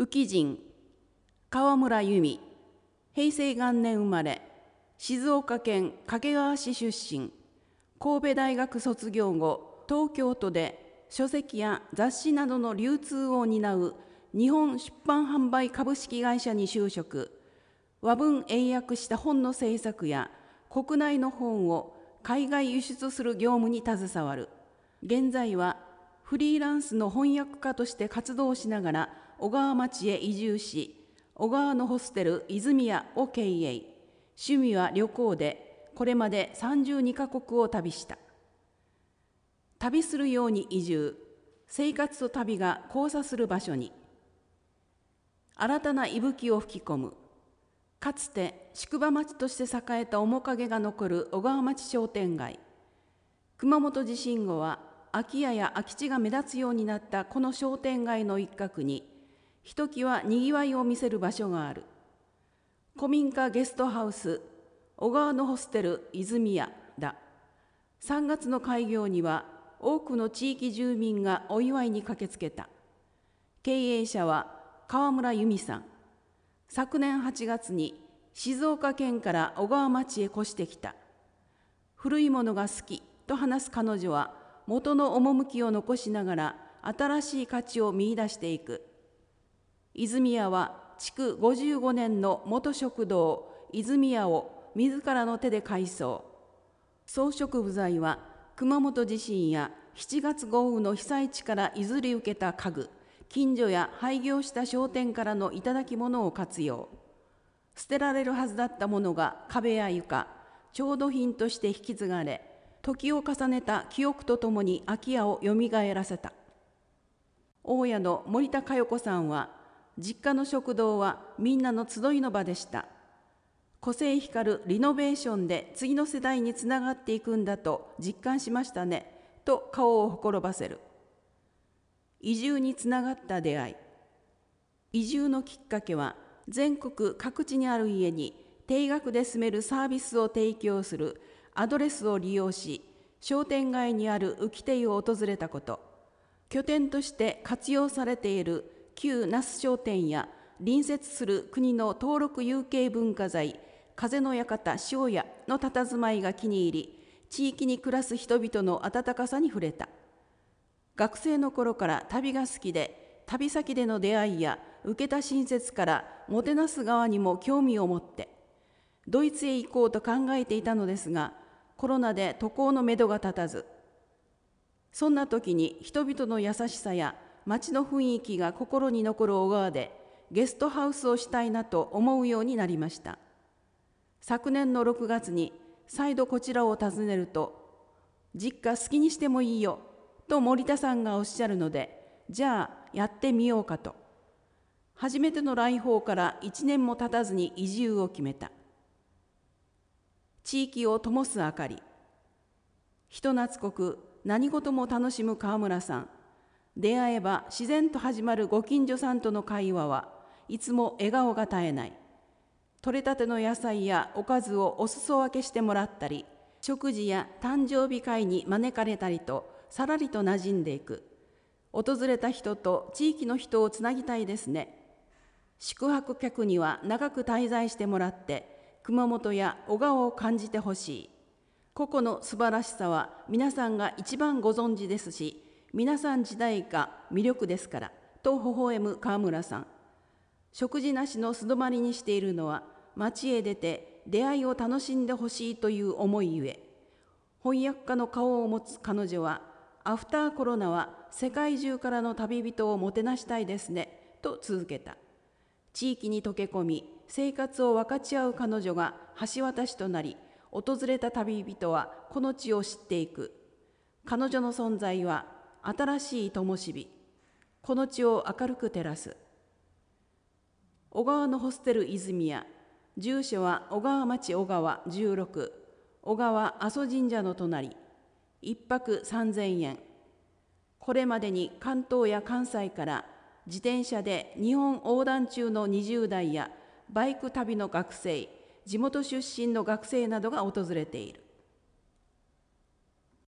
宇喜人、川村由美、平成元年生まれ、静岡県掛川市出身、神戸大学卒業後、東京都で書籍や雑誌などの流通を担う日本出版販売株式会社に就職、和文英訳した本の制作や国内の本を海外輸出する業務に携わる。現在はフリーランスの翻訳家として活動しながら小川町へ移住し、小川のホステル泉屋を経営。趣味は旅行で、これまで32カ国を旅した。旅するように移住、生活と旅が交差する場所に。新たな息吹を吹き込む。かつて宿場町として栄えた面影が残る小川町商店街。熊本地震後は空き家や空き地が目立つようになったこの商店街の一角に、ひときわにぎわいを見せる場所がある。古民家ゲストハウス、小川のホステル泉屋だ。3月の開業には多くの地域住民がお祝いに駆けつけた。経営者は川村由美さん。昨年8月に静岡県から小川町へ越してきた。古いものが好きと話す彼女は、元の趣を残しながら新しい価値を見出していく。泉屋は築55年の元食堂泉屋を自らの手で改装。装飾部材は熊本地震や7月豪雨の被災地から譲り受けた家具、近所や廃業した商店からの頂き物を活用。捨てられるはずだったものが壁や床、調度品として引き継がれ、時を重ねた記憶とともに空き家をよみがえらせた。大家の森田佳代子さんは、実家の食堂はみんなの集いの場でした。個性光るリノベーションで次の世代につながっていくんだと実感しましたね、と顔をほころばせる。移住につながった出会い。移住のきっかけは、全国各地にある家に定額で住めるサービスを提供するアドレスを利用し、商店街にある浮亭を訪れたこと。拠点として活用されている旧那須商店や隣接する国の登録有形文化財風の館塩屋の佇まいが気に入り、地域に暮らす人々の温かさに触れた。学生の頃から旅が好きで、旅先での出会いや受けた親切からもてなす側にも興味を持ってドイツへ行こうと考えていたのですが、コロナで渡航のめどが立たず、そんな時に人々の優しさや街の雰囲気が心に残る小川でゲストハウスをしたいなと思うようになりました。昨年の6月に再度こちらを訪ねると、実家好きにしてもいいよと森田さんがおっしゃるので、じゃあやってみようかと。初めての来訪から1年も経たずに移住を決めた。地域を灯す明かり。人懐こく何事も楽しむ川村さん。出会えば自然と始まるご近所さんとの会話はいつも笑顔が絶えない。取れたての野菜やおかずをお裾分けしてもらったり、食事や誕生日会に招かれたりとさらりと馴染んでいく。訪れた人と地域の人をつなぎたいですね。宿泊客には長く滞在してもらって熊本や小川を感じてほしい。個々の素晴らしさは皆さんが一番ご存知ですし、皆さん自体が魅力ですから、と微笑む川村さん。食事なしの素泊まりにしているのは、町へ出て出会いを楽しんでほしいという思いゆえ。翻訳家の顔を持つ彼女は、アフターコロナは世界中からの旅人をもてなしたいですね、と続けた。地域に溶け込み、生活を分かち合う彼女が橋渡しとなり、訪れた旅人はこの地を知っていく。彼女の存在は新しい灯火。この地を明るく照らす。小川のホステル泉屋。住所は小川町小川16。小川阿蘇神社の隣。一泊3000円。これまでに関東や関西から自転車で日本横断中の20代やバイク旅の学生、地元出身の学生などが訪れている。